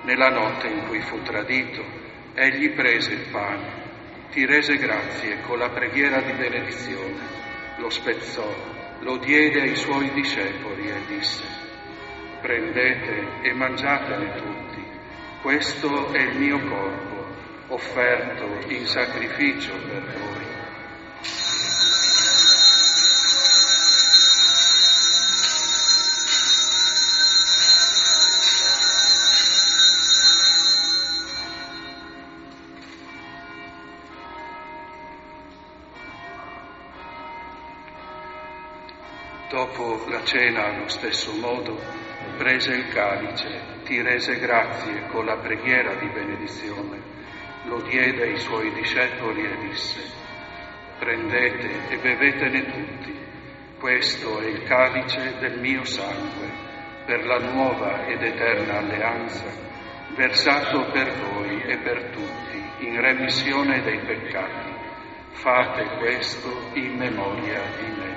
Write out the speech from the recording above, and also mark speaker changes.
Speaker 1: Nella notte in cui fu tradito, egli prese il pane, ti rese grazie con la preghiera di benedizione, lo spezzò, lo diede ai suoi discepoli e disse: prendete e mangiatene tutti, questo è il mio corpo, offerto in sacrificio per voi. Dopo la cena, allo stesso modo, prese il calice, ti rese grazie con la preghiera di benedizione, lo diede ai suoi discepoli e disse: prendete e bevetene tutti, questo è il calice del mio sangue, per la nuova ed eterna alleanza, versato per voi e per tutti in remissione dei peccati. Fate questo in memoria di me.